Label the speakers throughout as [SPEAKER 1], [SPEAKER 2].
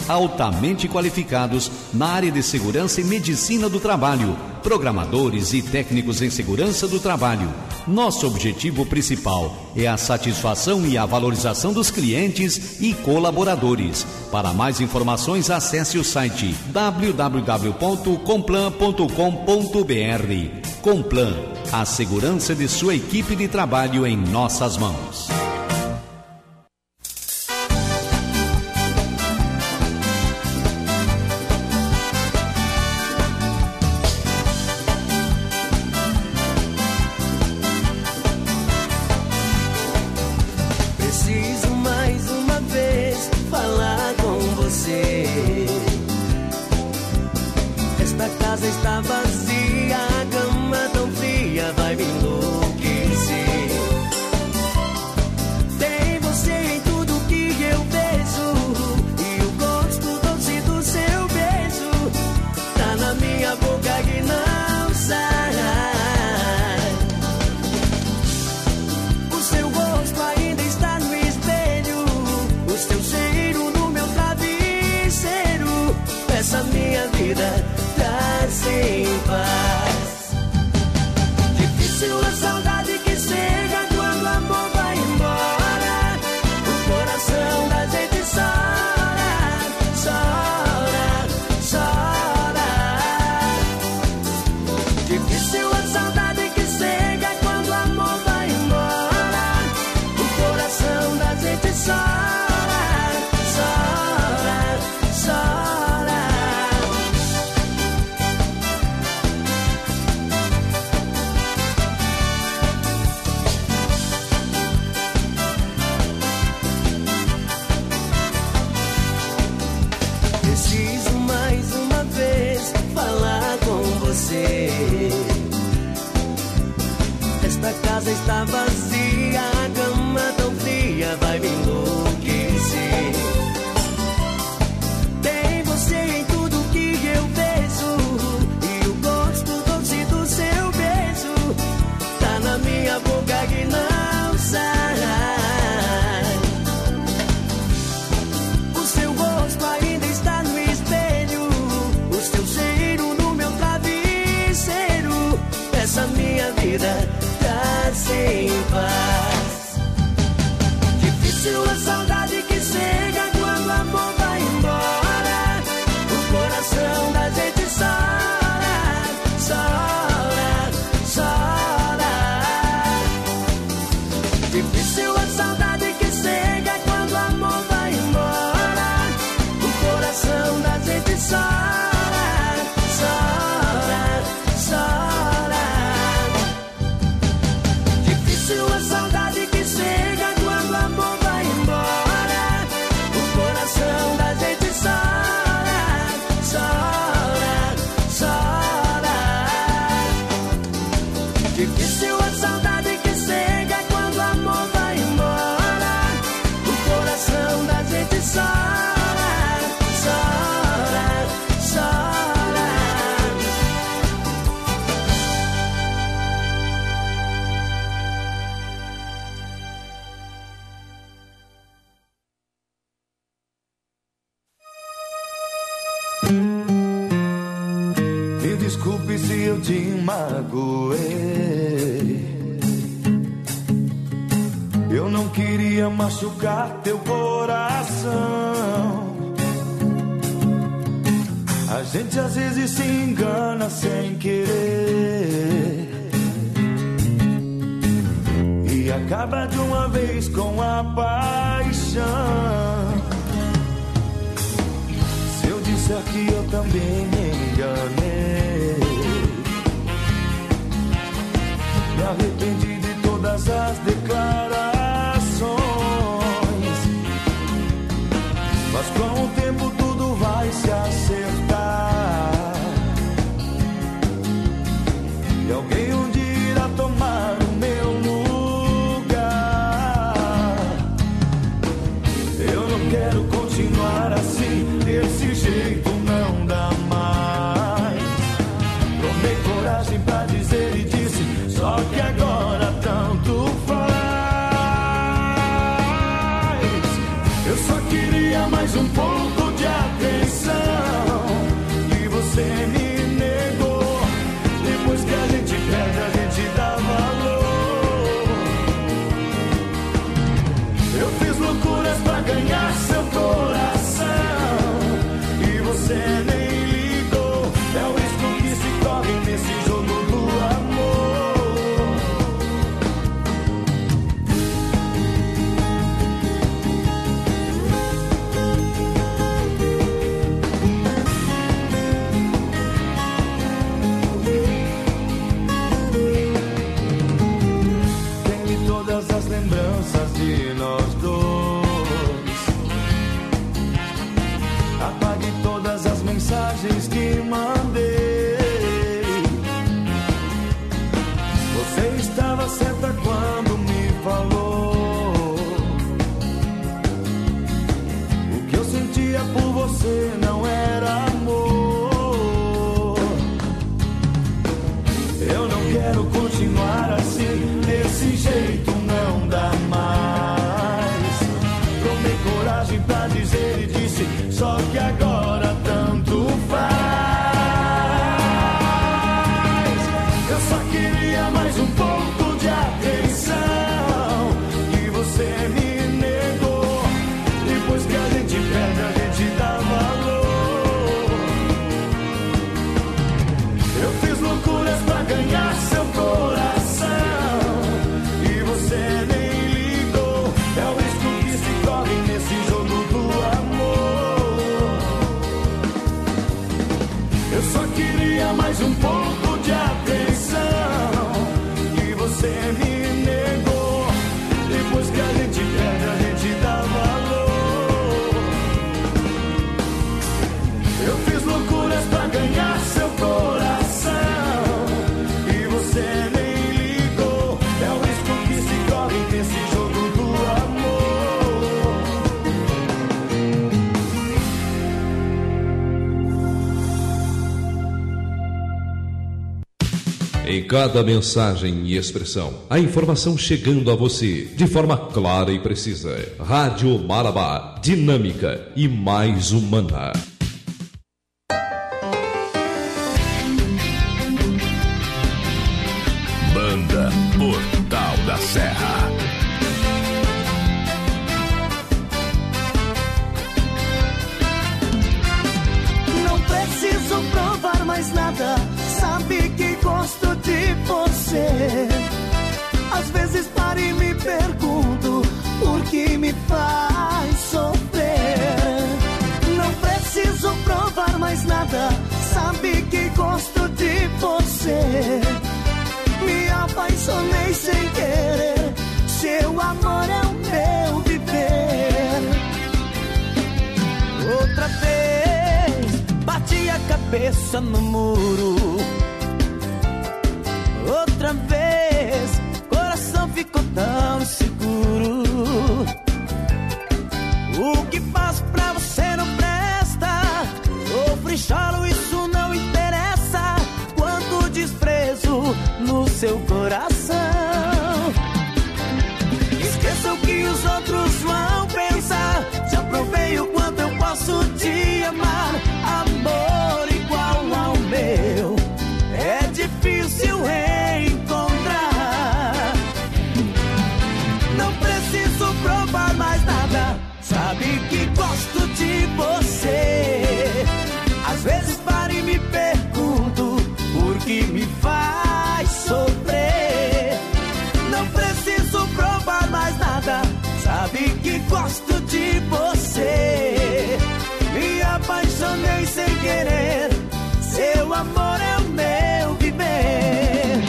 [SPEAKER 1] altamente qualificados na área de segurança e medicina do trabalho, programadores e técnicos em segurança do trabalho. Nosso objetivo principal é a satisfação e a valorização dos clientes e colaboradores. Para mais informações, acesse o site www.complan.com.br. Complan, a segurança de sua equipe de trabalho em nossas mãos.
[SPEAKER 2] Está vazia, a cama tão fria vai me enlouquecer. Tem você em tudo que eu vejo, e o gosto doce do seu beijo tá na minha boca que não sai. O seu rosto ainda está no espelho, o seu cheiro no meu travesseiro. Essa minha vida sem paz. Difícil a saudade que chega quando o amor vai embora. O coração da gente chora, chora, chora. Difícil a saudade que chega quando o amor vai embora. O coração da gente chora, chora, chora. Esta casa está vazia, a cama tão fria vai me enlouquecer. Tem você em tudo que eu vejo, e o gosto doce do seu beijo tá na minha boca que não sai. O seu rosto ainda está no espelho, o seu cheiro no meu travesseiro. Essa minha vida tá sem paz. Difícil a saudade que chega quando o amor vai embora. O coração da gente chora, chora, chora. Difícil a saudade que chega quando o amor vai embora. O coração da gente chora, chora, chora. Difícil a saudade que chega quando o amor vai embora. O coração da gente chora, chora, chora. Difícil a saudade que chega quando o amor vai embora. O coração da gente chora, chora, chora.
[SPEAKER 3] Me desculpe se eu te magoei. Eu não queria machucar teu coração. A gente às vezes se engana sem querer e acaba de uma vez com a paixão. Se eu disser que eu também me enganei, me arrependi de todas as declarações, mas com o tempo tudo vai se acertar e alguém um dia irá tomar o meu lugar. Eu não quero continuar assim, desse jeito não dá mais. Tomei coragem pra dizer e disse, só que agora tanto faz. Eu só queria mais um pouco de atenção. mensagens que mandei. Você estava certa quando me falou. O que eu sentia por você não era amor. Eu não quero continuar assim, desse jeito não dá mais. Tomei coragem pra dizer e disse, só que agora tanto faz. Eu só queria mais um pouco de atenção que você me negou. Depois que a gente perde, a gente dá valor. Eu fiz loucuras pra ganhar seu coração e você nem ligou. É o risco que se corre nesse jogo do amor. Eu só queria mais um pouco de atenção que você me negou. Depois que a gente perde, a gente dá valor. Eu fiz loucuras pra ganhar seu coração e você nem ligou. É o risco que se corre nesse jogo do amor.
[SPEAKER 4] Em cada mensagem e expressão, a informação chegando a você de forma clara e precisa. Rádio Marabá, dinâmica e mais humana.
[SPEAKER 5] Banda Portal da Serra.
[SPEAKER 2] Não preciso provar mais nada, sabe que gosto de você. Às vezes paro e me pergunto por que me faz sofrer. Não preciso provar mais nada, sabe que gosto de você. Me apaixonei sem querer, seu amor é o meu viver. Outra vez bati a cabeça no muro. Outra vez coração ficou tão inseguro. O que faço pra você não presta. Sofro e choro, isso não interessa. Quanto desprezo no seu coração. Esqueça o que os outros vão pensar. Já provei o quanto eu posso te amar. Amor igual ao meu é difícil encontrar. Não preciso provar mais nada, sabe que gosto de você. Às vezes paro e me pergunto por que me faz sofrer. Não preciso provar mais nada, sabe que gosto de você. Me apaixonei sem querer, seu amor é o meu viver.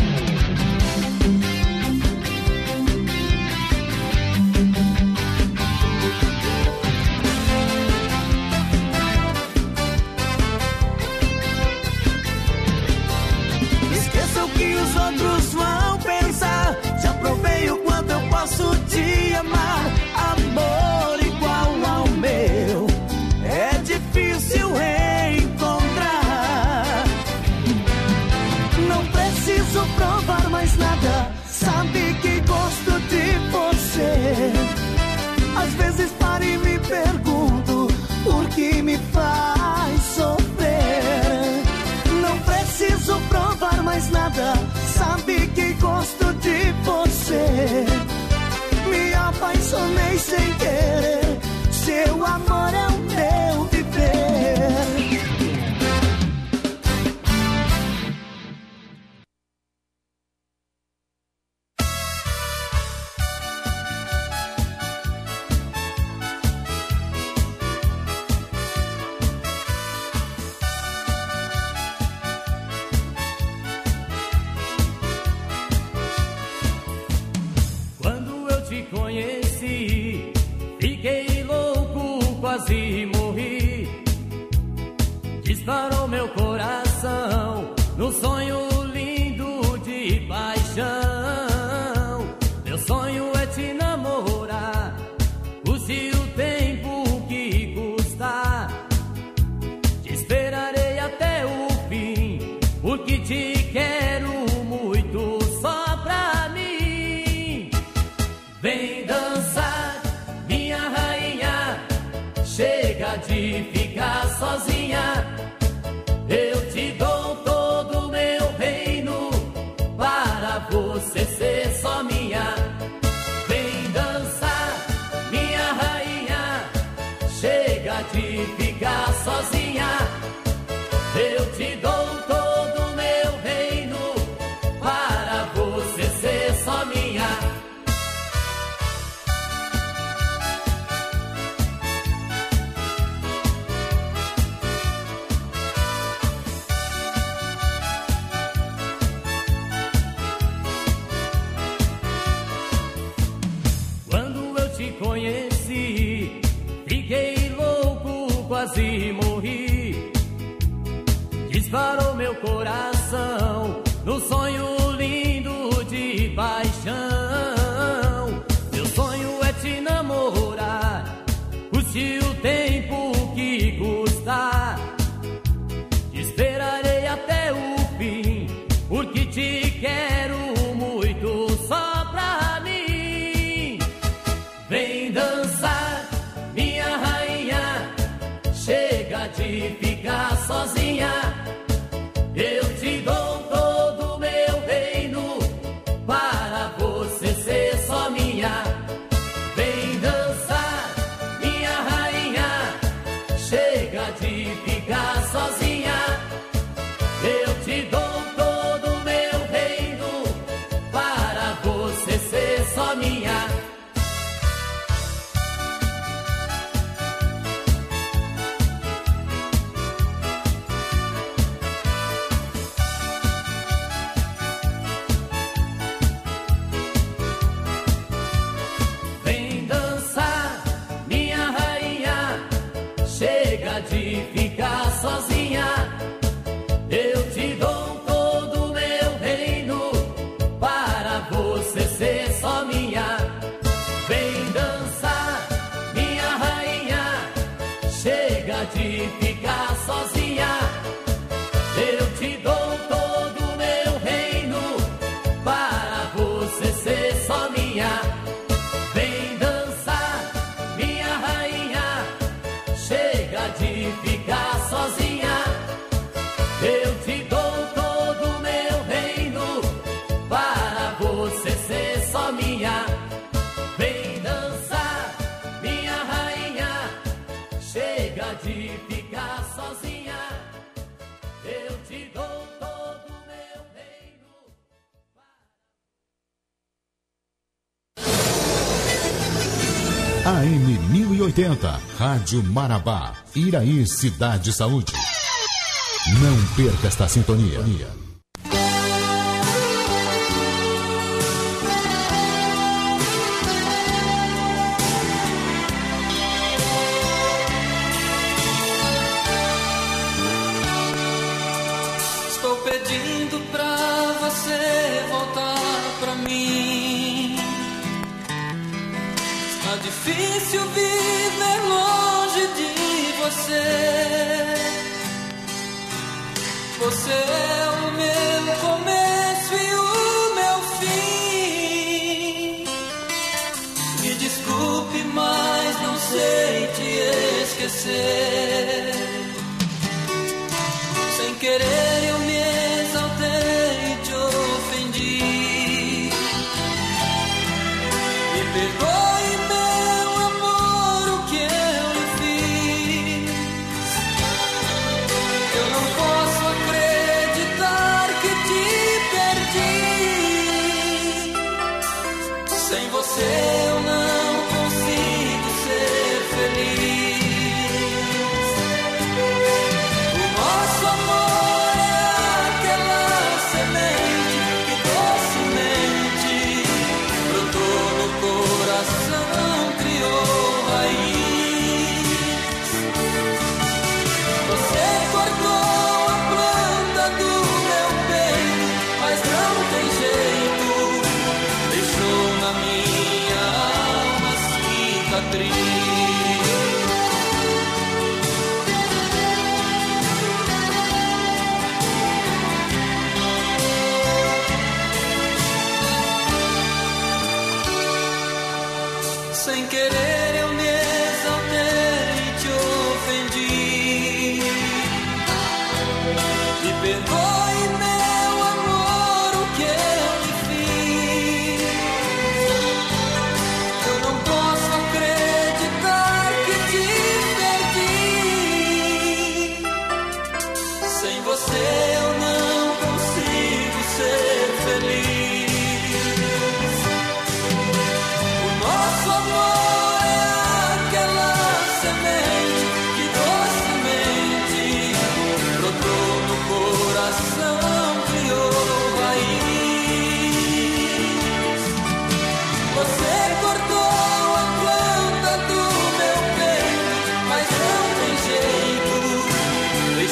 [SPEAKER 2] Esqueça o que os outros vão pensar. Já provei o quanto eu posso te amar. Amor igual ao meu é difícil encontrar. Não preciso provar mais nada, sabe que gosto de você. Às vezes paro e me pergunto por que me faz sofrer. Não preciso provar mais nada, sabe que gosto de você. Me apaixonei sem querer, seu amor é o meu viver. disparou meu coração no sonho lindo de paixão. Meu sonho é te namorar, custe o tempo que custar. Te esperarei até o fim, porque te quero muito só pra mim. Vem dançar, minha rainha, chega de ficar sozinha. Eu te dou todo o meu reino para você ser só minha. Vem dançar, minha rainha, chega de ficar sozinha. Eu te dou todo o meu reino para você ser só minha. Conheci, fiquei louco, quase morri. Disparou meu coração no sonho lindo de paixão. Meu sonho é te namorar, custe o tempo que custar. Te esperarei até o fim, porque te quero muito só pra mim. Vem dançar, minha rainha, chega de ficar sozinha. Eu te dou todo o meu reino para você ser só minha. Vem dançar, minha rainha, chega de ficar sozinha. Eu te dou todo o meu reino para você ser só minha. De ficar sozinha, eu te dou todo o meu reino para você ser só minha. Vem dançar, minha rainha, chega de ficar sozinha. Eu te dou todo o meu reino para você ser só minha. Vem dançar, minha rainha, chega de ficar sozinha. Eu te dou todo o meu reino para você ser só minha. Vem dançar, minha rainha, chega de ficar sozinha. Eu te dou todo o meu reino.
[SPEAKER 6] AM 1080, Rádio Marabá, Iraí, Cidade Saúde. Não perca esta sintonia.
[SPEAKER 2] Estou pedindo pra você voltar pra mim. Tá difícil viver longe de você. Você é o meu começo e o meu fim. Me desculpe, mas não sei te esquecer. Sem querer eu me exaltei e te ofendi. Me perdoe, meu amor, o que eu lhe fiz. Eu não posso acreditar que te perdi. Sem você eu não consigo ser feliz.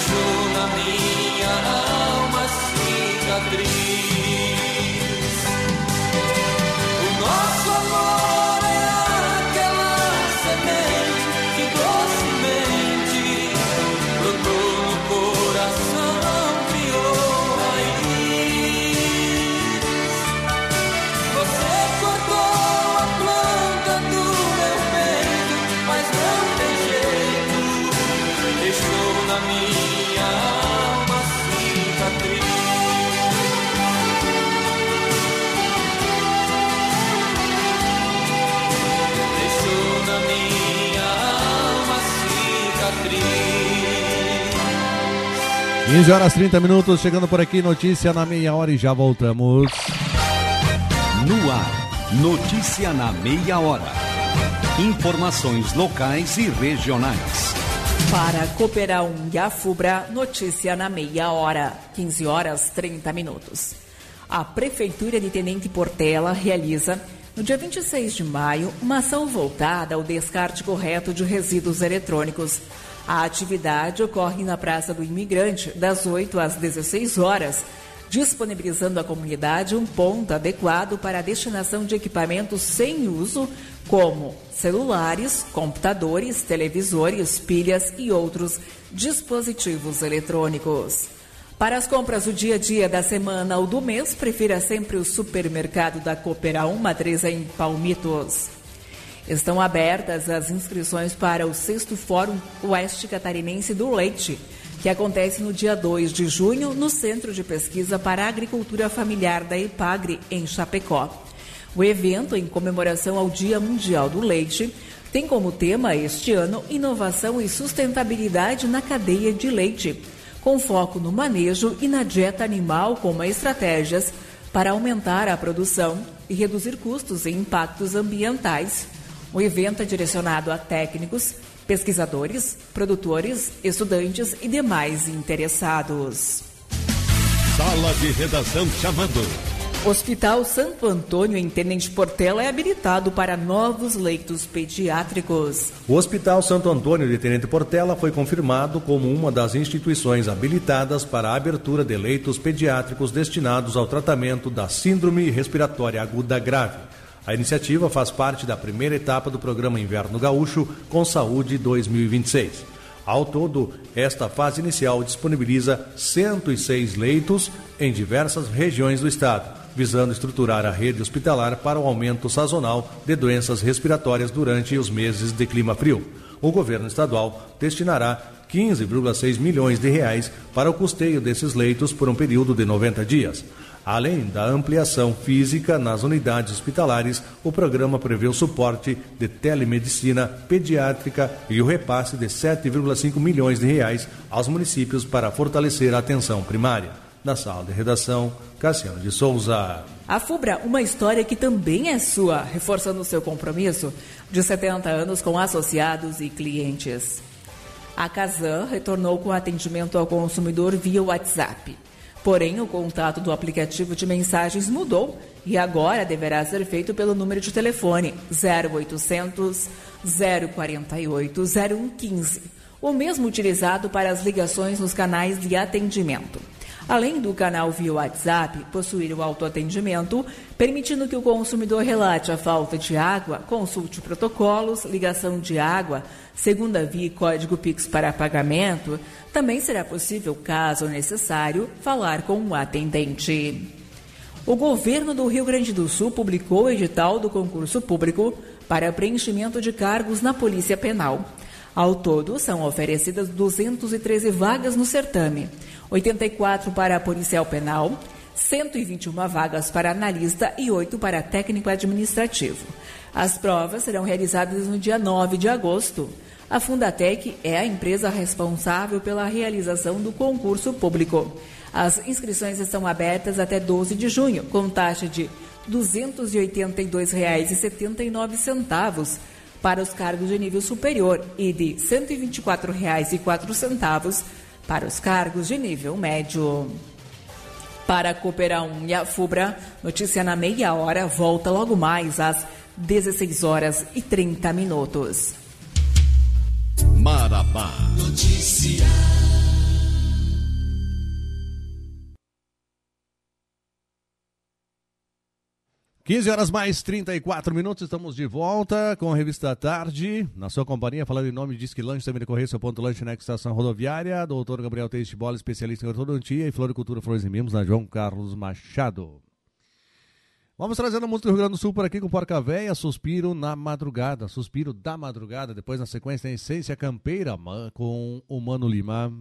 [SPEAKER 2] deixou na minha alma cicatriz. O nosso amor é aquela semente que docemente brotou no coração, criou raiz. Você cortou a planta do meu peito, mas não tem jeito, deixou na minha alma cicatriz. Deixou na minha alma cicatriz.
[SPEAKER 7] 15h30, chegando por aqui, notícia na meia hora e já voltamos.
[SPEAKER 1] No ar, notícia na meia hora. Informações locais e regionais.
[SPEAKER 8] Para Cooperar e a FUBRA, notícia na meia hora, 15h30. A Prefeitura de Tenente Portela realiza, no dia 26 de maio, uma ação voltada ao descarte correto de resíduos eletrônicos. A atividade ocorre na Praça do Imigrante, das 8 às 16 horas, disponibilizando à comunidade um ponto adequado para a destinação de equipamentos sem uso, como celulares, computadores, televisores, pilhas e outros dispositivos eletrônicos. Para as compras do dia a dia, da semana ou do mês, prefira sempre o supermercado da Cooperar Matriz em Palmitos. Estão abertas as inscrições para o 6º Fórum Oeste Catarinense do Leite, que acontece no dia 2 de junho no Centro de Pesquisa para a Agricultura Familiar da EPAGRE, em Chapecó. O evento, em comemoração ao Dia Mundial do Leite, tem como tema este ano inovação e sustentabilidade na cadeia de leite, com foco no manejo e na dieta animal como estratégias para aumentar a produção e reduzir custos e impactos ambientais. O evento é direcionado a técnicos, pesquisadores, produtores, estudantes e demais interessados.
[SPEAKER 6] Sala de redação chamando.
[SPEAKER 8] Hospital Santo Antônio, em Tenente Portela, é habilitado para novos leitos pediátricos.
[SPEAKER 9] O Hospital Santo Antônio de Tenente Portela foi confirmado como uma das instituições habilitadas para a abertura de leitos pediátricos destinados ao tratamento da Síndrome Respiratória Aguda Grave. A iniciativa faz parte da primeira etapa do programa Inverno Gaúcho com Saúde 2026. Ao todo, esta fase inicial disponibiliza 106 leitos em diversas regiões do estado, visando estruturar a rede hospitalar para o aumento sazonal de doenças respiratórias durante os meses de clima frio. O governo estadual destinará 15,6 milhões de reais para o custeio desses leitos por um período de 90 dias. Além da ampliação física nas unidades hospitalares, o programa prevê o suporte de telemedicina pediátrica e o repasse de 7,5 milhões de reais aos municípios para fortalecer a atenção primária. Na sala de redação, Cassiano de Souza.
[SPEAKER 8] A FUBRA, uma história que também é sua, reforçando seu compromisso de 70 anos com associados e clientes. A Casan retornou com atendimento ao consumidor via WhatsApp. Porém, o contato do aplicativo de mensagens mudou e agora deverá ser feito pelo número de telefone 0800 048 0115, o mesmo utilizado para as ligações nos canais de atendimento. Além do canal via WhatsApp, possuir o autoatendimento, permitindo que o consumidor relate a falta de água, consulte protocolos, ligação de água, segunda via e código Pix para pagamento, também será possível, caso necessário, falar com o atendente. O governo do Rio Grande do Sul publicou o edital do concurso público para preenchimento de cargos na Polícia Penal. Ao todo, são oferecidas 213 vagas no certame, 84 para policial penal, 121 vagas para analista e 8 para técnico administrativo. As provas serão realizadas no dia 9 de agosto. A Fundatec é a empresa responsável pela realização do concurso público. As inscrições estão abertas até 12 de junho, com taxa de R$ 282,79 para os cargos de nível superior e de R$ 124,04 para os cargos de nível médio. Para Cooperar e a FUBRA, notícia na meia hora, volta logo mais às 16h30.
[SPEAKER 6] Marabá.
[SPEAKER 2] Notícia.
[SPEAKER 7] 15 horas mais 34 minutos, estamos de volta com a Revista da Tarde, na sua companhia, falando em nome de Disque Lanche, também de Correio, seu ponto lanche na estação rodoviária, doutor Gabriel Teixe Bola, especialista em ortodontia e floricultura, flores e mimos, na João Carlos Machado. Vamos trazendo a música do Rio Grande do Sul por aqui com Porca Véia, Suspiro na Madrugada, Suspiro da Madrugada, depois na sequência tem Essência Campeira com o Mano Lima.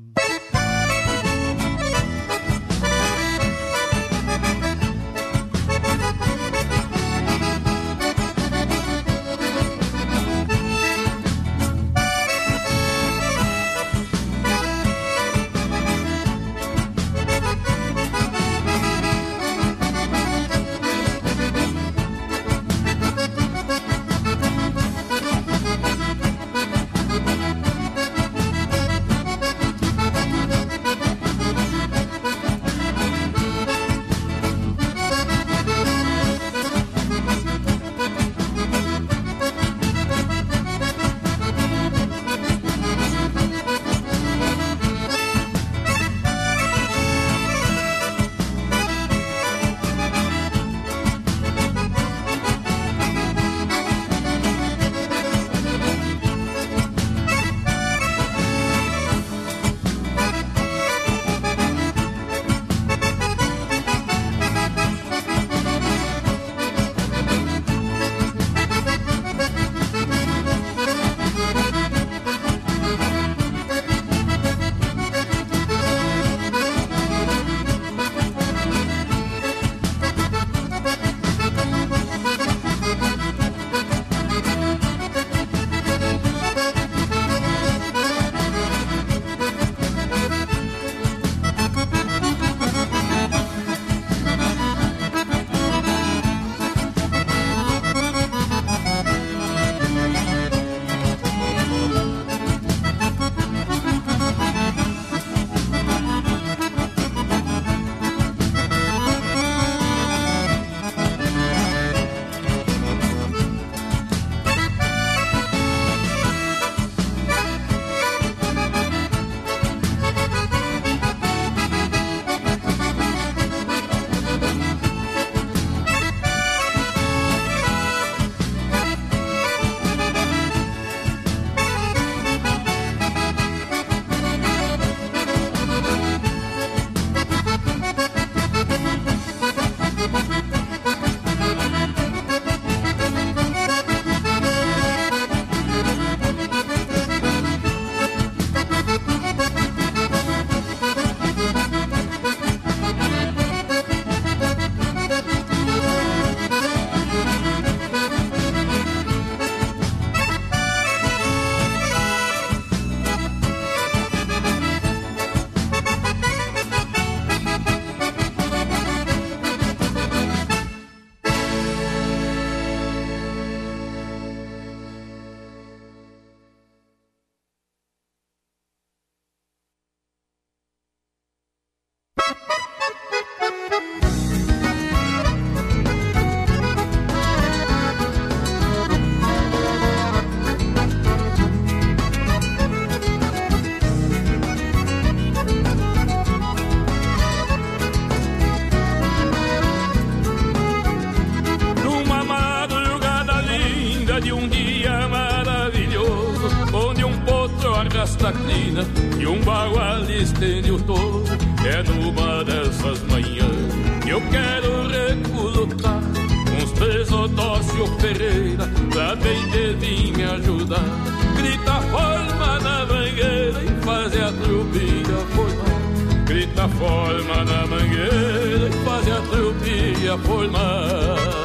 [SPEAKER 10] crina e um bagual estende o touro. É numa dessas manhãs que eu quero recolutar uns três Odócio Ferreira pra bem de vir me ajudar. Grita a forma na mangueira e fazer a trupilha formar. Grita a forma na mangueira e fazer a trupilha formar.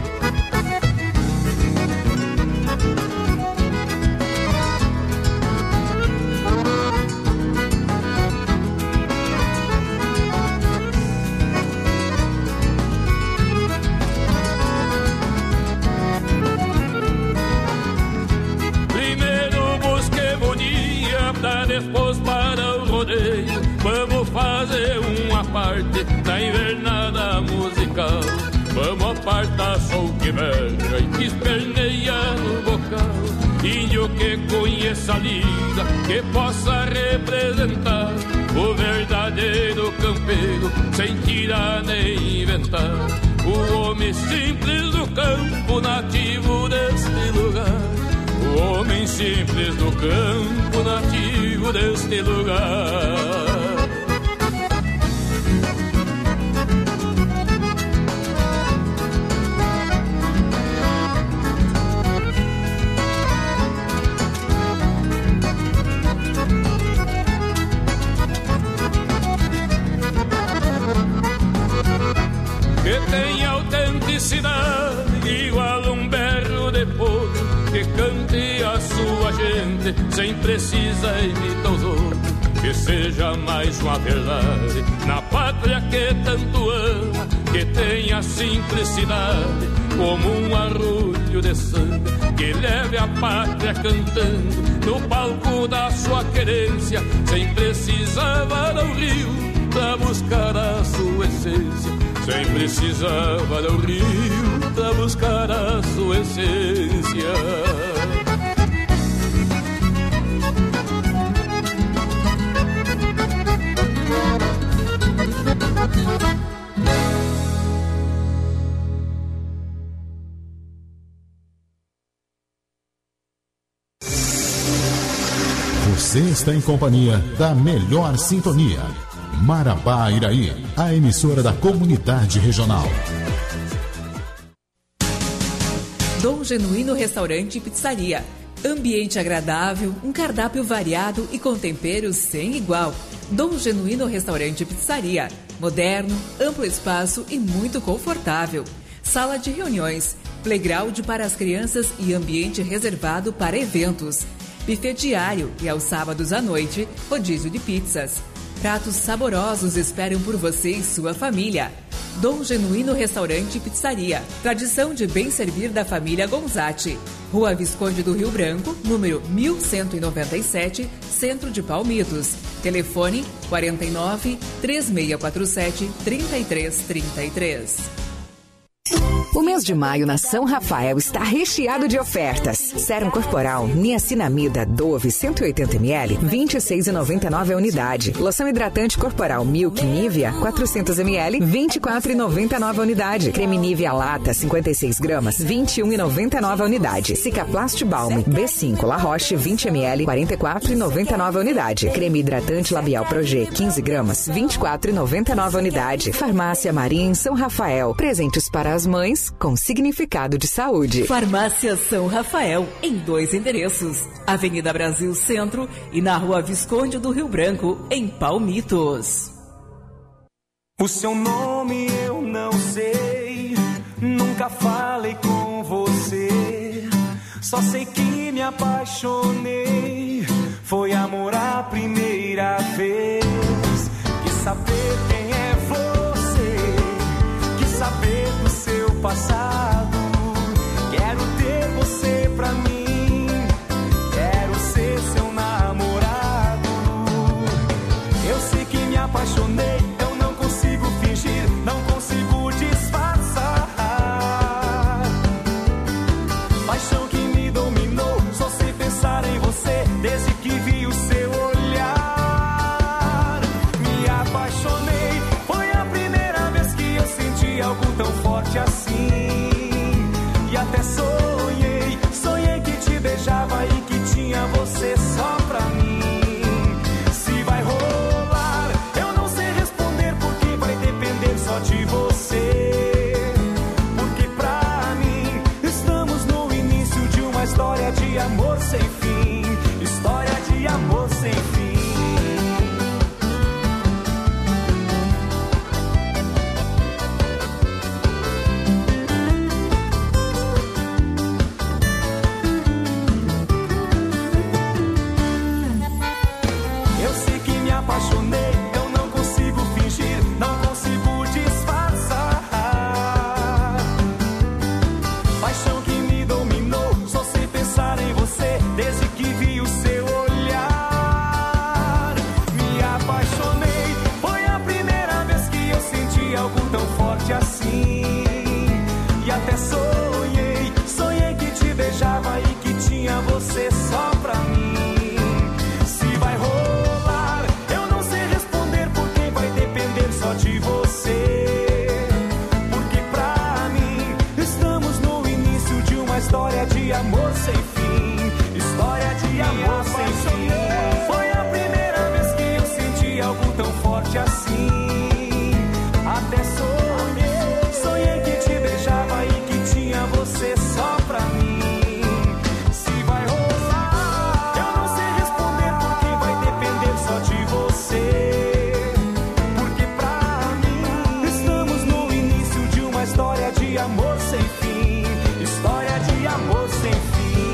[SPEAKER 10] Depois para o rodeio, vamos fazer uma parte da invernada musical. Vamos apartar só o que berra e que esperneia no bocal. Índio que conheça a lida, que possa representar o verdadeiro campeiro, sem tirar nem inventar. O o homem simples do campo nativo deste lugar. O homem simples do campo nativo deste lugar. Que tem autenticidade igual um berro de potro, que cante a sua gente sem precisar imitar os outros. Que seja mais uma verdade na pátria que tanto ama, que tenha simplicidade como um arrulho de sangue, que leve a pátria cantando no palco da sua querência, sem precisar varar o rio pra buscar a sua essência, sem precisar varar o rio pra buscar a sua essência.
[SPEAKER 6] Você está em companhia da melhor sintonia. Marabá Iraí, a emissora da comunidade regional.
[SPEAKER 8] Dom Genuíno Restaurante e Pizzaria. Ambiente agradável, um cardápio variado e com temperos sem igual. Dom Genuíno Restaurante e Pizzaria. Moderno, amplo espaço e muito confortável. Sala de reuniões, playground para as crianças e ambiente reservado para eventos. Buffet diário e aos sábados à noite, rodízio de pizzas. Pratos saborosos esperam por você e sua família. Dom Genuíno Restaurante e Pizzaria. Tradição de bem servir da família Gonzatti. Rua Visconde do Rio Branco, número 1197, Centro de Palmitos. Telefone 49 3647 3333.
[SPEAKER 11] O mês de maio na São Rafael está recheado de ofertas. Sérum corporal niacinamida Dove 180ml, 26,99 a unidade. Loção hidratante corporal Milk Nivea 400ml, 24,99 a unidade. Creme Nivea Lata 56 gramas, 21,99 a unidade. Cicaplast Balm B5 La Roche 20ml, 44,99 a unidade. Creme hidratante labial Projet 15 gramas, 24,99 a unidade. Farmácia Maria em São Rafael. Presentes para as mães com significado de saúde.
[SPEAKER 8] Farmácia São Rafael, em 2 endereços. Avenida Brasil Centro e na Rua Visconde do Rio Branco, em Palmitos.
[SPEAKER 3] O seu nome eu não sei, nunca falei com você. Só sei que me apaixonei, foi amor à primeira vez. Quis saber quem é você, quis saber do seu passado. Quero ter você pra mim, quero ser seu namorado. Eu sei que me apaixonei, eu não consigo fingir, não consigo disfarçar. Paixão que me dominou, só sei pensar em você desde que vi o seu olhar. Me apaixonei, foi a primeira vez que eu senti algo tão forte assim. E até sonhei, sonhei que te beijava e que tinha você só pra mim. Se vai rolar, eu não sei responder, porque vai depender só de você. Porque pra mim, estamos no início de uma história de amor sem fim. História de amor sem fim. forte assim. Até sonhei que te beijava e que tinha você só pra mim. Se vai rolar, eu não sei responder porque vai depender só de você. Porque pra mim, estamos no início de uma história de amor sem fim. História de amor sem fim.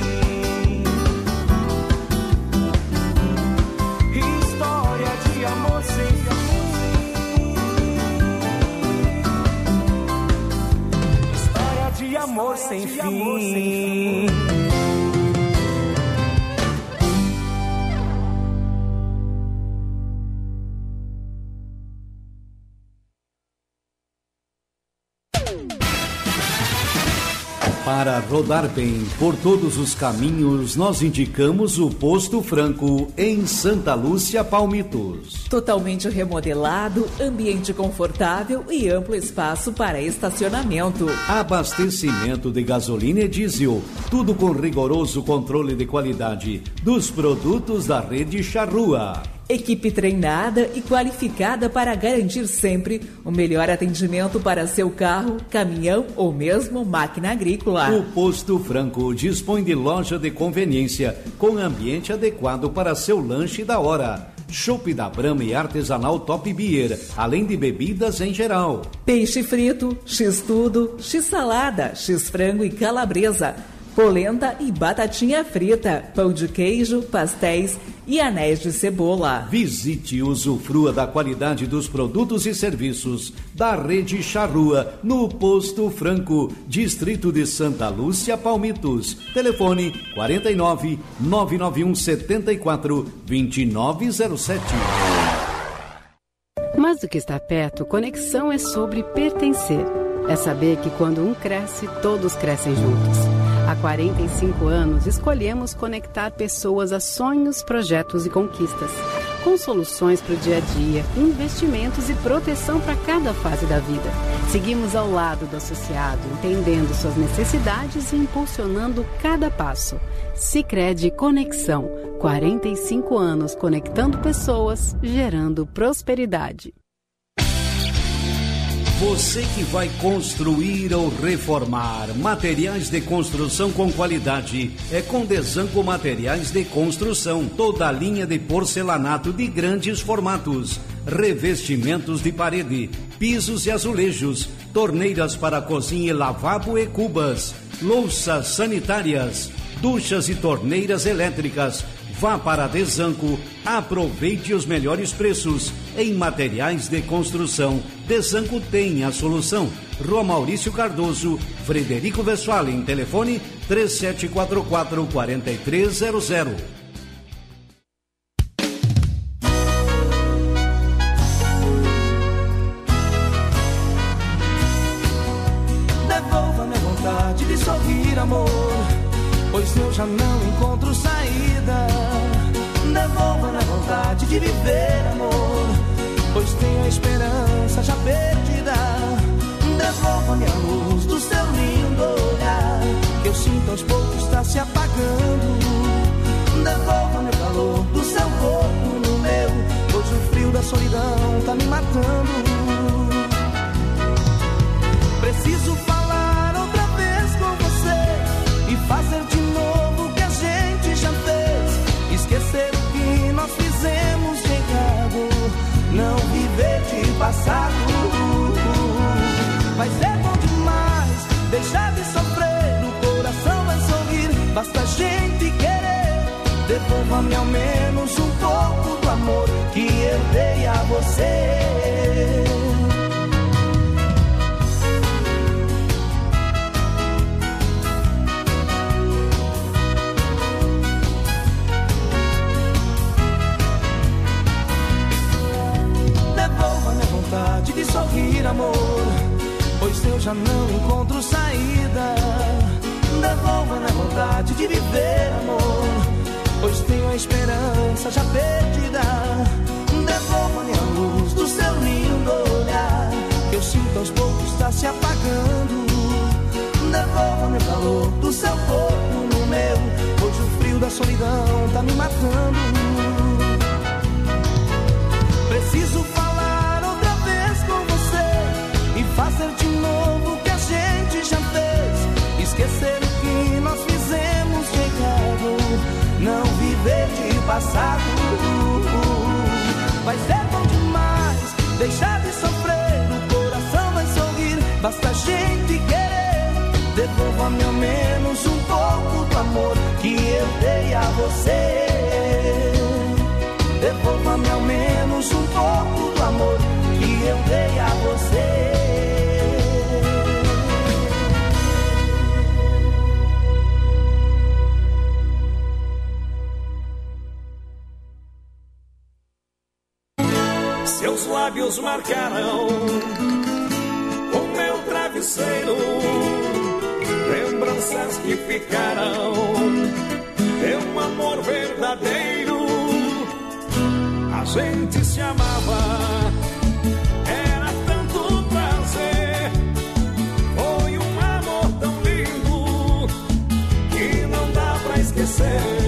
[SPEAKER 3] História de amor sem fim. De amor sem fim.
[SPEAKER 1] Para rodar bem por todos os caminhos, nós indicamos o Posto Franco em Santa Lúcia, Palmitos.
[SPEAKER 8] Totalmente remodelado, ambiente confortável e amplo espaço para estacionamento.
[SPEAKER 1] Abastecimento de gasolina e diesel, tudo com rigoroso controle de qualidade dos produtos da rede Charrua.
[SPEAKER 8] Equipe treinada e qualificada para garantir sempre o melhor atendimento para seu carro, caminhão ou mesmo máquina agrícola.
[SPEAKER 1] O Posto Franco dispõe de loja de conveniência com ambiente adequado para seu lanche da hora. Chopp da Brahma e artesanal Top Beer, além de bebidas em geral.
[SPEAKER 8] Peixe frito, x-tudo, x-salada, x-frango e calabresa. Polenta e batatinha frita, pão de queijo, pastéis e anéis de cebola.
[SPEAKER 1] Visite e usufrua da qualidade dos produtos e serviços da rede Charrua no Posto Franco, distrito de Santa Lúcia, Palmitos. Telefone 49 991 74 2907.
[SPEAKER 12] Mais do que estar perto, conexão é sobre pertencer. É saber que quando um cresce, todos crescem juntos. Há 45 anos, escolhemos conectar pessoas a sonhos, projetos e conquistas. Com soluções para o dia a dia, investimentos e proteção para cada fase da vida. Seguimos ao lado do associado, entendendo suas necessidades e impulsionando cada passo. Sicredi Conexão. 45 anos conectando pessoas, gerando prosperidade.
[SPEAKER 1] Você que vai construir ou reformar, materiais de construção com qualidade, é com Desanco Materiais de Construção. Toda a linha de porcelanato de grandes formatos, revestimentos de parede, pisos e azulejos, torneiras para cozinha, lavabo e cubas, louças sanitárias, duchas e torneiras elétricas. Vá para Desanco, aproveite os melhores preços em materiais de construção. Desanco tem a solução. Rua Maurício Cardoso, Frederico Westphalen, telefone 3744-4300.
[SPEAKER 3] Devolva minha vontade de sorrir, amor, pois eu já não encontro saída. Devolva minha vontade de viver, amor, pois tenho a esperança já perdida. Devolva minha luz do seu lindo olhar, que eu sinto aos poucos está se apagando. Devolva meu calor do seu corpo no meu, pois o frio da solidão tá me matando. Preciso falar outra vez com você e fazer de novo o que a gente já fez. Esquecer o que nós fizemos de errado, não viver de passado. Vai ser bom demais deixar de sofrer, o coração vai sorrir, basta a gente querer. Devolva-me ao menos um pouco do amor que eu dei a você. De sorrir, amor, pois eu já não encontro saída. Devolva minha vontade de viver, amor, pois tenho a esperança já perdida. Devolva minha luz do seu lindo olhar, que eu sinto aos poucos está se apagando. Devolva meu calor do seu corpo no meu, pois o frio da solidão tá me matando. Preciso falar
[SPEAKER 2] passado. Vai ser bom demais deixar de sofrer, o coração vai sorrir, basta a gente querer. Devolva-me ao menos um pouco do amor que eu dei a você. Devolva-me ao menos um pouco do amor que eu dei a você.
[SPEAKER 3] Seus lábios marcaram o meu travesseiro, lembranças que ficaram, é um amor verdadeiro. A gente se amava, era tanto prazer, foi um amor tão lindo que não dá pra esquecer.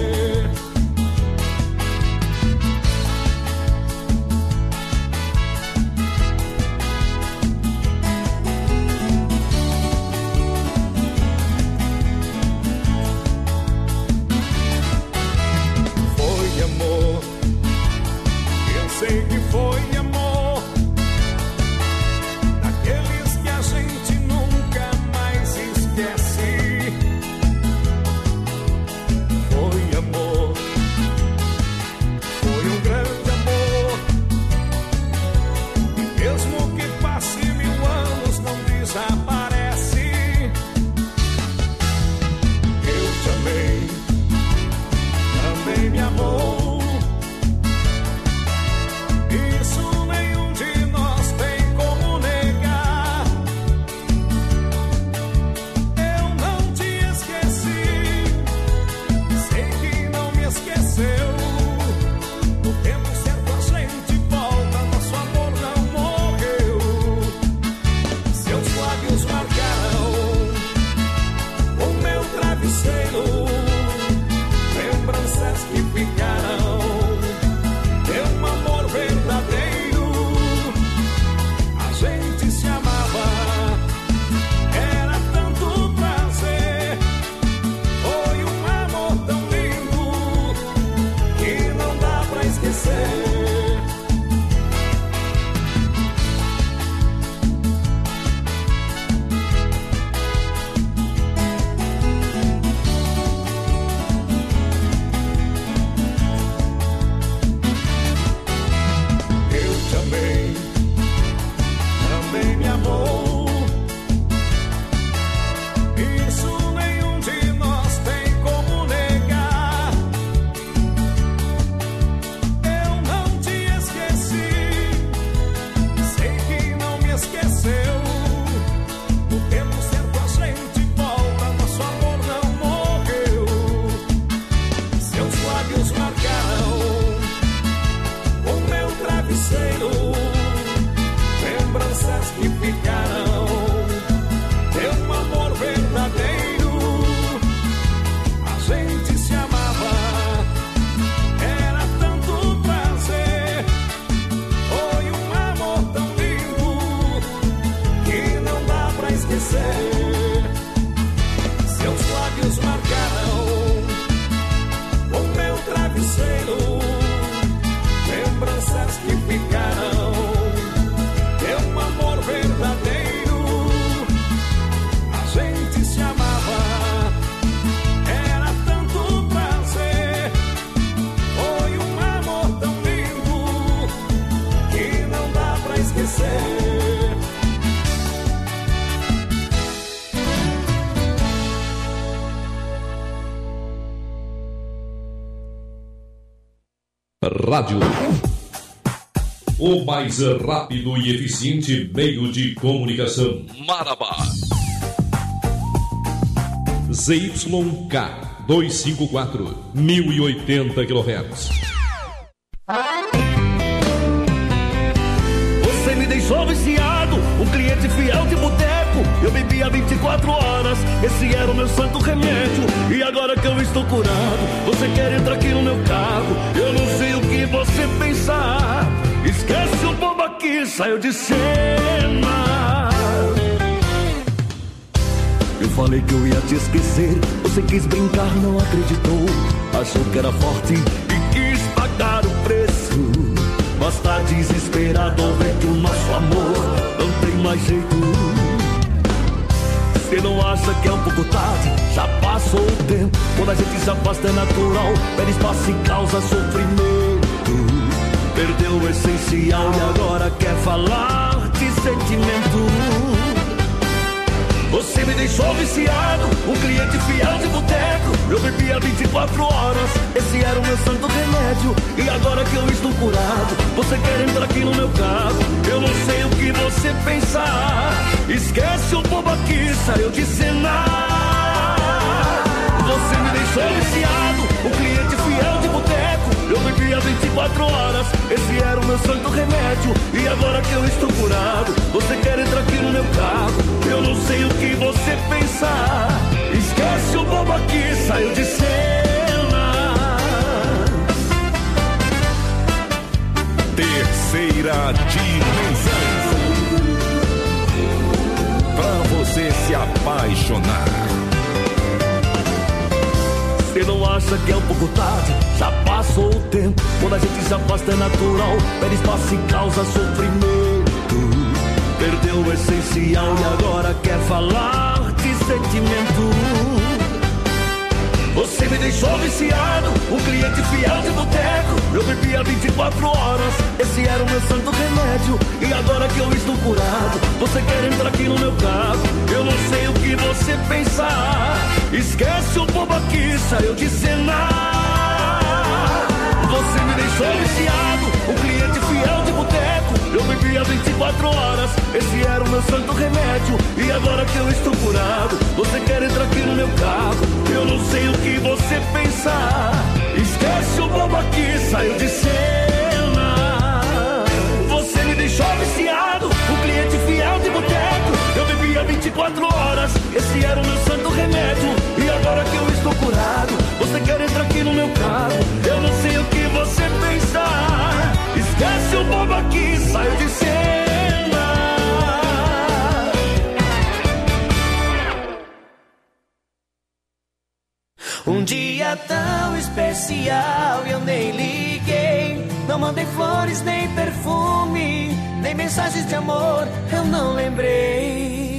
[SPEAKER 3] Sei que foi amor, daqueles que a gente nunca mais esquece. Foi amor, foi um grande amor, e mesmo que passe 1000 anos não desaparece. Eu te amei, também me amou. Lembranças que ficaram, é um amor verdadeiro. A gente se amava, era tanto prazer, foi um amor tão lindo que não dá pra esquecer. Também me amou. Isso nenhum de nós tem como negar. Eu não te esqueci, sei que não me esqueceu. No tempo certo a gente volta, nosso amor não morreu. Seus lábios marcaram o meu travesseiro, lembranças que ficaram, é um amor verdadeiro. A gente se amava, era tanto prazer, foi um amor tão lindo que não dá pra esquecer. Seus lábios marcaram o meu travesseiro, lembranças que ficaram, é um amor verdadeiro. A gente se amava, era tanto prazer, foi um amor tão lindo que não dá pra esquecer.
[SPEAKER 4] Rádio. O mais rápido e eficiente meio de comunicação. Marabá. ZYK 254, 1080 kHz.
[SPEAKER 2] Você me deixou viciado, um cliente fiel de boteco. Eu bebia 24 horas, esse era o meu santo remédio. E agora que eu estou curado, você quer entrar aqui no meu carro. Eu não sei o que você pensar. Esquece o bobo aqui, saiu de cena. Eu falei que eu ia te esquecer, você quis brincar, não acreditou. Achou que era forte e quis
[SPEAKER 3] pagar o preço. Mas tá desesperado ao ver que o nosso amor não tem mais jeito. Você não acha que é um pouco tarde? Já passou o tempo. Quando a gente se afasta é natural. Perde espaço e causa sofrimento. Perdeu o essencial e agora quer falar de sentimento. Você me deixou viciado, um cliente fiel de boteco. Eu bebia 24 horas, esse era o meu santo remédio. E agora que eu estou curado, você quer entrar aqui no meu carro. Eu não sei o que você pensar. Esquece o bobaquiça, eu disse nada. Você me deixou viciado, um cliente fiel de boteco. Eu bebia 24 horas, esse era o meu santo remédio. E agora que eu estou curado, você quer entrar aqui no meu carro. Eu não sei o que você pensar. Esquece o bobaquiça, eu de cena.
[SPEAKER 5] Terceira dimensão. Pra você se apaixonar.
[SPEAKER 3] Você não acha que é um pouco tarde? Já passou o tempo. Quando a gente se afasta é natural. Perde espaço e causa sofrimento. Perdeu o essencial e agora quer falar de sentimento. Você me deixou viciado, um cliente fiel de boteco. Eu bebia 24 horas, esse era o meu santo remédio. E agora que eu estou curado, você quer entrar aqui no meu carro. Eu não sei o que você pensar. Esquece o bobaquiça, eu disse nada. Você me deixou viciado, um cliente fiel de boteco. Eu bebia 24 horas, esse era o meu santo remédio. E agora que eu estou curado, você quer entrar aqui no meu carro. Eu não sei o que você pensar. Esquece o bobaquiça, eu de cena. Você me deixou viciado, um cliente fiel de boteco. Eu bebia 24 horas, esse era o meu santo remédio. E agora que eu estou curado, você quer entrar aqui no meu carro. Eu não sei o que você pensar. Esquece o bobaquiça, eu de cena.
[SPEAKER 2] Um dia tão especial eu nem liguei. Não mandei flores, nem perfume, nem mensagens de amor, eu não lembrei.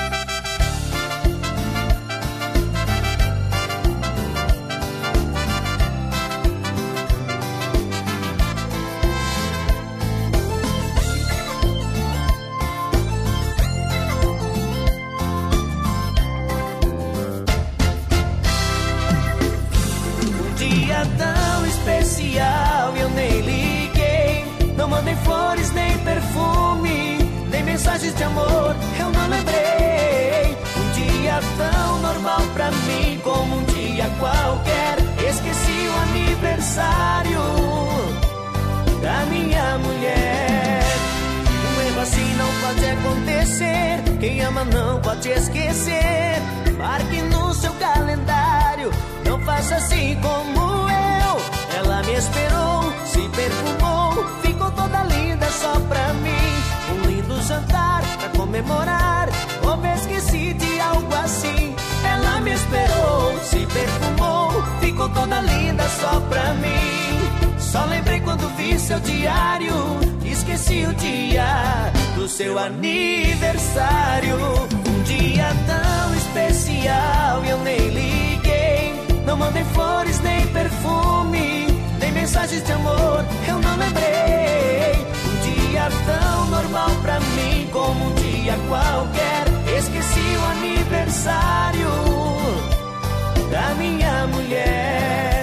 [SPEAKER 2] Tão especial eu nem liguei. Não mandei flores, nem perfume, nem mensagens de amor, eu não lembrei. Um dia tão normal pra mim como um dia qualquer. Esqueci o aniversário da minha mulher. Um erro assim não pode acontecer. Quem ama não pode esquecer. Marque no seu calendário. Não faça assim como eu. Ela me esperou, se perfumou, ficou toda linda só pra mim. Um lindo jantar pra comemorar. Ou me esqueci de algo assim. Ela me esperou, se perfumou, ficou toda linda só pra mim. Só lembrei quando vi seu diário. Esqueci o dia do seu aniversário. Um dia tão especial eu nem liguei. Não mandei flores, nem perfume, nem mensagens de amor, eu não lembrei. Um dia tão normal pra mim como um dia qualquer. Esqueci o aniversário da minha mulher.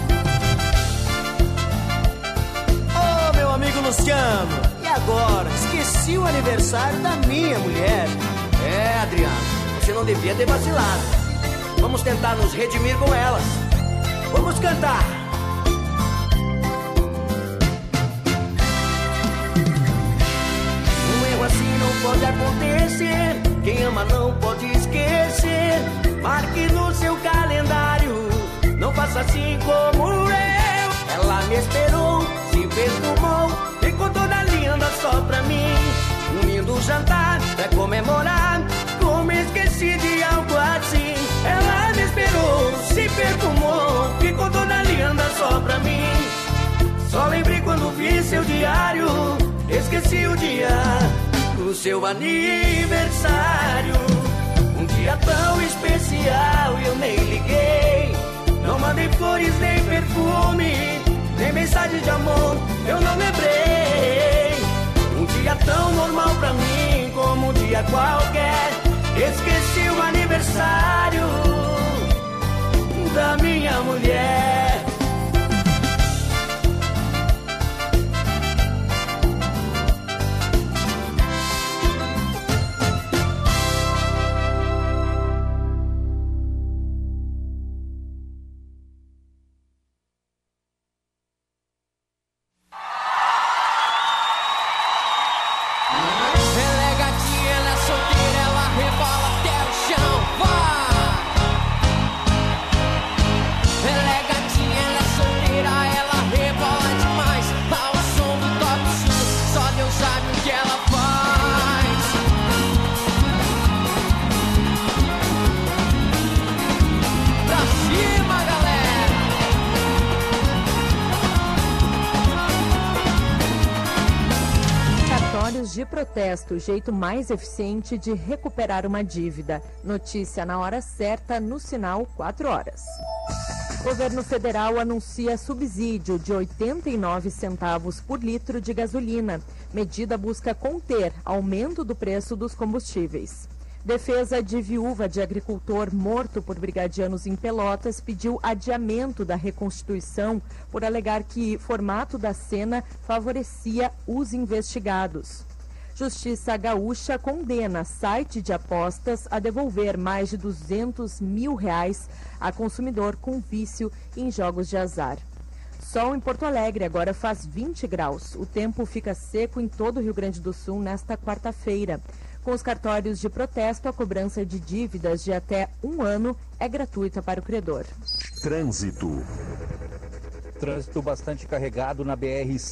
[SPEAKER 13] Ô, meu amigo Luciano, e agora? Esqueci o aniversário da minha mulher.
[SPEAKER 2] É, Adriano, você não devia ter vacilado. Vamos tentar nos redimir com elas. Vamos cantar. Um erro assim não pode acontecer. Quem ama não pode esquecer. Marque no seu calendário. Não faça assim como eu. Ela me esperou, se perfumou, ficou toda linda só pra mim. Um lindo jantar pra comemorar. Como esqueci de algo assim. Ela me esperou, se perfumou, ficou toda linda só pra mim. quando vi seu diário, esqueci o dia do seu aniversário. Um dia tão especial e eu nem liguei. Não mandei flores nem perfume, nem mensagem de amor, eu não lembrei. Um dia tão normal pra mim como um dia qualquer. Esqueci o aniversário da minha mulher.
[SPEAKER 14] De protesto, o jeito mais eficiente de recuperar uma dívida. Notícia na hora certa, no sinal 4 horas. Governo federal anuncia subsídio de 89 centavos por litro de gasolina. Medida busca conter aumento do preço dos combustíveis. Defesa de viúva de agricultor morto por brigadianos em Pelotas pediu adiamento da reconstituição por alegar que formato da cena favorecia os investigados. Justiça Gaúcha condena site de apostas a devolver mais de R$200 mil a consumidor com vício em jogos de azar. Sol em Porto Alegre agora faz 20 graus. O tempo fica seco em todo o Rio Grande do Sul nesta quarta-feira. Com os cartórios de protesto, a cobrança de dívidas de até 1 ano é gratuita para o credor.
[SPEAKER 15] Trânsito.
[SPEAKER 16] Trânsito bastante carregado na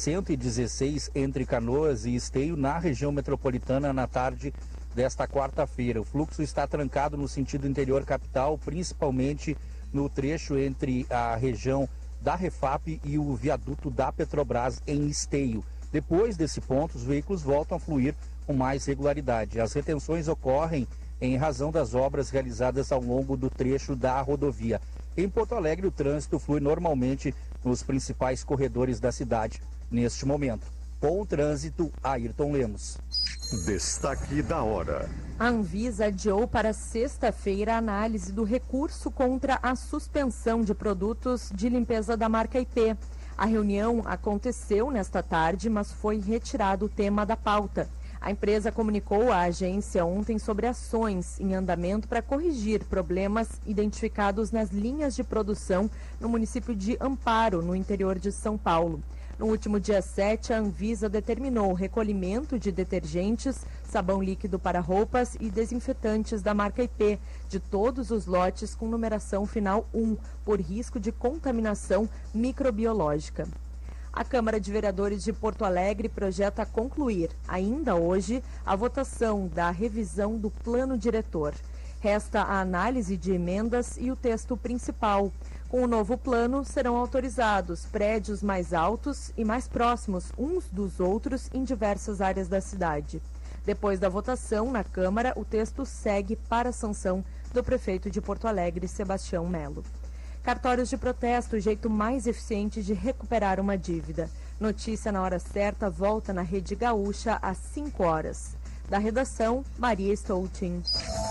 [SPEAKER 16] BR-116 entre Canoas e Esteio, na região metropolitana, na tarde desta quarta-feira. O fluxo está trancado no sentido interior capital, principalmente no trecho entre a região da Refap e o viaduto da Petrobras em Esteio. Depois desse ponto, os veículos voltam a fluir com mais regularidade. As retenções ocorrem em razão das obras realizadas ao longo do trecho da rodovia. Em Porto Alegre, o trânsito flui normalmente nos principais corredores da cidade neste momento. Com o trânsito, Ayrton Lemos.
[SPEAKER 15] Destaque da hora.
[SPEAKER 14] A Anvisa adiou para sexta-feira a análise do recurso contra a suspensão de produtos de limpeza da marca IP. A reunião aconteceu nesta tarde, mas foi retirado o tema da pauta. A empresa comunicou à agência ontem sobre ações em andamento para corrigir problemas identificados nas linhas de produção no município de Amparo, no interior de São Paulo. No último dia 7, a Anvisa determinou o recolhimento de detergentes, sabão líquido para roupas e desinfetantes da marca IP, de todos os lotes com numeração final 1, por risco de contaminação microbiológica. A Câmara de Vereadores de Porto Alegre projeta concluir, ainda hoje, a votação da revisão do plano diretor. Resta a análise de emendas e o texto principal. Com o novo plano, serão autorizados prédios mais altos e mais próximos uns dos outros em diversas áreas da cidade. Depois da votação na Câmara, o texto segue para a sanção do prefeito de Porto Alegre, Sebastião Melo. Cartórios de protesto, o jeito mais eficiente de recuperar uma dívida. Notícia na hora certa, volta na Rede Gaúcha às 5 horas. Da redação, Maria Stoutin.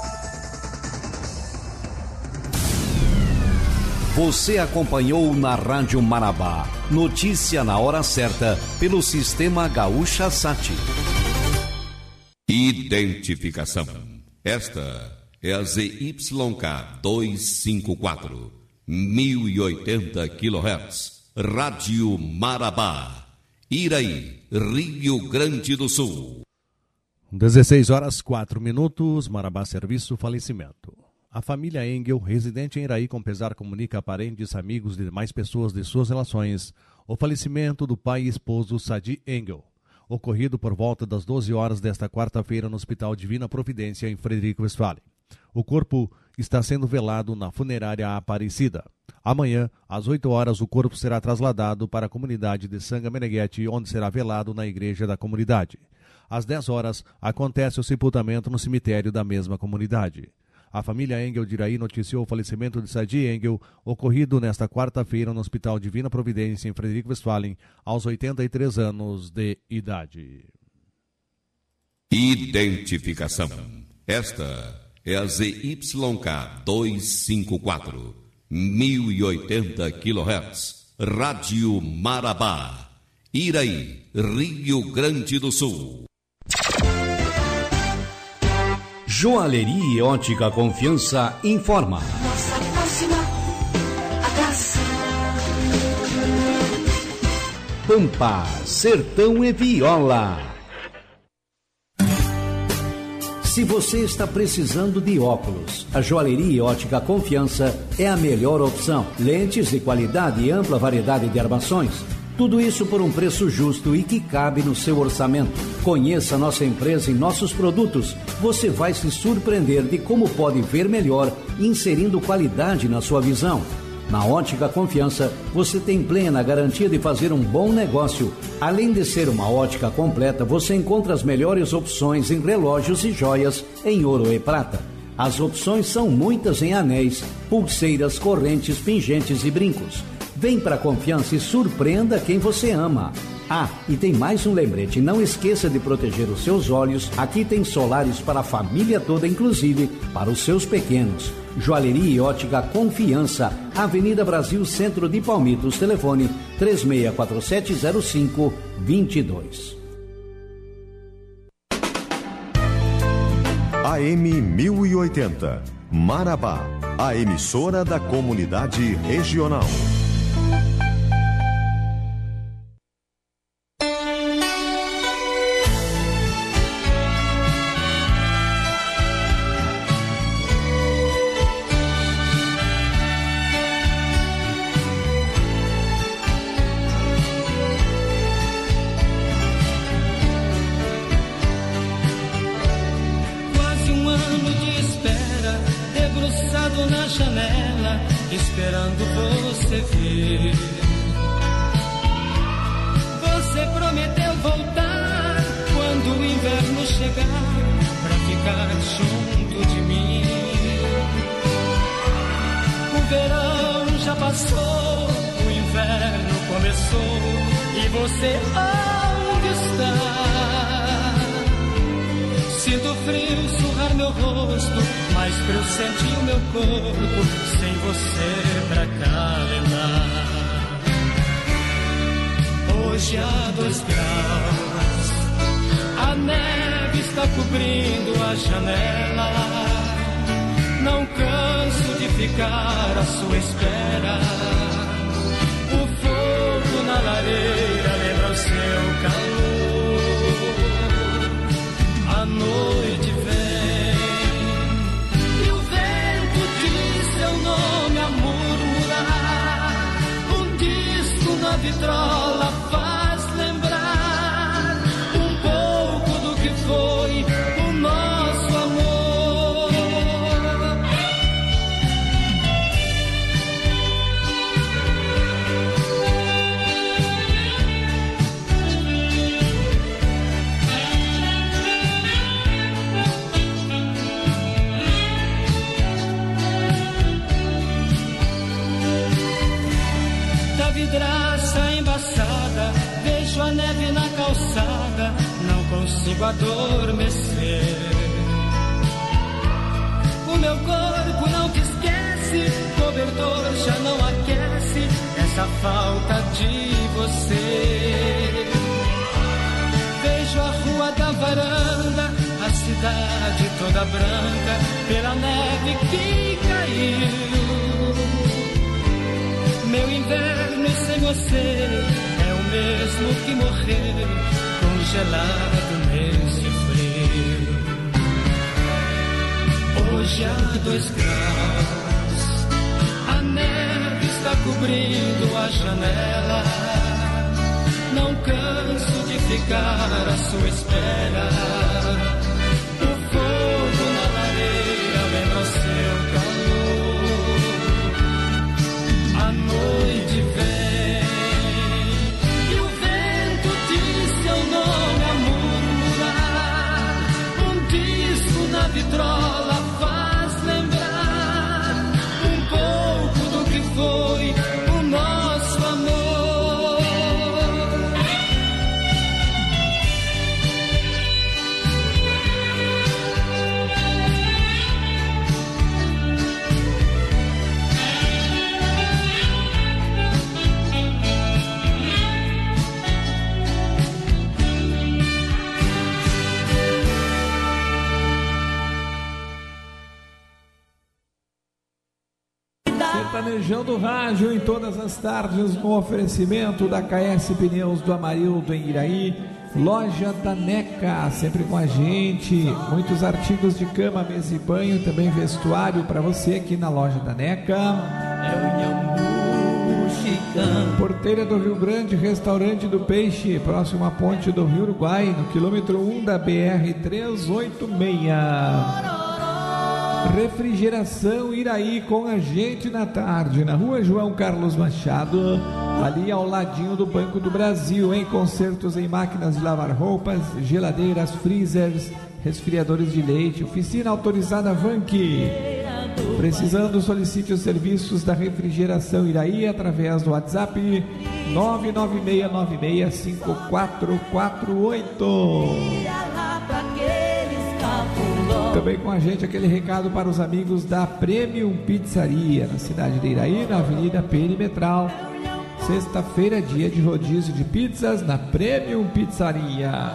[SPEAKER 1] Você acompanhou na Rádio Marabá. Notícia na hora certa, pelo Sistema Gaúcha Sat.
[SPEAKER 17] Identificação. Esta é a ZYK 254. 1080 kHz, Rádio Marabá, Iraí, Rio Grande do Sul.
[SPEAKER 7] 16 horas 4 minutos, Marabá Serviço, falecimento. A família Engel, residente em Iraí, com pesar comunica a parentes, amigos e demais pessoas de suas relações o falecimento do pai e esposo Sadi Engel, ocorrido por volta das 12 horas desta quarta-feira no Hospital Divina Providência, em Frederico Westphalen. O corpo está sendo velado na funerária Aparecida. Amanhã, às 8 horas, o corpo será trasladado para a comunidade de Sanga Meneghetti, onde será velado na igreja da comunidade. Às 10 horas, acontece o sepultamento no cemitério da mesma comunidade. A família Engel de Iraí noticiou o falecimento de Sadi Engel, ocorrido nesta quarta-feira no Hospital Divina Providência, em Frederico Westphalen, aos 83 anos de idade.
[SPEAKER 17] Identificação. Esta é a ZYK 254, 1080 kHz, Rádio Marabá, Iraí, Rio Grande do Sul.
[SPEAKER 1] Joalheria e Ótica Confiança informa.
[SPEAKER 2] Nossa próxima atração.
[SPEAKER 1] Pampa, Sertão e Viola. Se você está precisando de óculos, a Joalheria e Ótica Confiança é a melhor opção. Lentes de qualidade e ampla variedade de armações. Tudo isso por um preço justo e que cabe no seu orçamento. Conheça nossa empresa e nossos produtos. Você vai se surpreender de como pode ver melhor, inserindo qualidade na sua visão. Na Ótica Confiança, você tem plena garantia de fazer um bom negócio. Além de ser uma ótica completa, você encontra as melhores opções em relógios e joias em ouro e prata. As opções são muitas em anéis, pulseiras, correntes, pingentes e brincos. Vem para a Confiança e surpreenda quem você ama. Ah, e tem mais um lembrete, não esqueça de proteger os seus olhos. Aqui tem solares para a família toda, inclusive para os seus pequenos. Joalheria e Ótica Confiança, Avenida Brasil, Centro de Palmitos, telefone 36470522.
[SPEAKER 15] AM 1080, Marabá, a emissora da comunidade regional.
[SPEAKER 2] Esperando você vir. Você prometeu voltar quando o inverno chegar, pra ficar junto de mim. O verão já passou, o inverno começou, e você onde está? Sinto frio surrar meu rosto, mais frio sentir o meu corpo, sem você pra calentar. Hoje há 2 graus, a neve está cobrindo a janela. Não canso de ficar à sua espera. O fogo na lareira lembra o seu calor. A noite vem e o vento diz seu nome a murmurar. Um disco na vitrola faz lembrar um pouco do que foi o nosso amor. Da vidraça embaçada, vejo a neve na calçada, não consigo adormecer. O meu corpo não te esquece, cobertor já não aquece essa falta de você. Vejo a rua da varanda, a cidade toda branca, pela neve que caiu. Meu inverno sem você é o mesmo que morrer congelado nesse frio. Hoje há 2 graus, a neve está cobrindo a janela. Não canso de ficar à sua espera. O fogo na lareira lembra o seu calor. A
[SPEAKER 18] sertanejão do rádio em todas as tardes, no oferecimento da KS Pneus do Amarildo em Iraí, Loja da NECA, sempre com a gente, muitos artigos de cama, mesa e banho, também vestuário para você aqui na Loja da NECA. Porteira do Rio Grande, restaurante do Peixe, próximo à ponte do Rio Uruguai, no quilômetro 1 da BR-386. Refrigeração Iraí com a gente na tarde, na rua João Carlos Machado, ali ao ladinho do Banco do Brasil, em consertos em máquinas de lavar roupas, geladeiras, freezers, resfriadores de leite, oficina autorizada Vank. Precisando, solicite os serviços da Refrigeração Iraí através do WhatsApp 996965448. Também com a gente aquele recado para os amigos da Premium Pizzaria, na cidade de Iraí, na Avenida Perimetral. Sexta-feira, dia de rodízio de pizzas na Premium Pizzaria.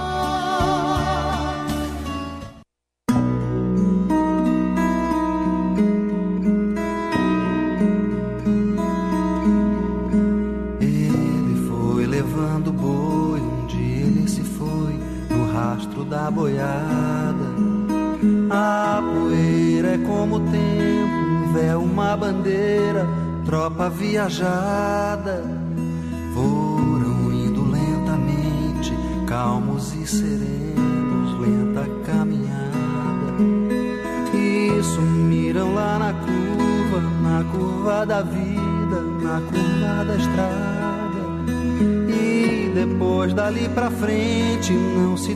[SPEAKER 19] Ele foi levando boi, um dia ele se foi no rastro da boiada. A poeira é como o tempo, um véu, uma bandeira, tropa viajada. Foram indo lentamente, calmos e serenos, lenta caminhada. E sumiram lá na curva da vida, na curva da estrada. E depois dali pra frente não se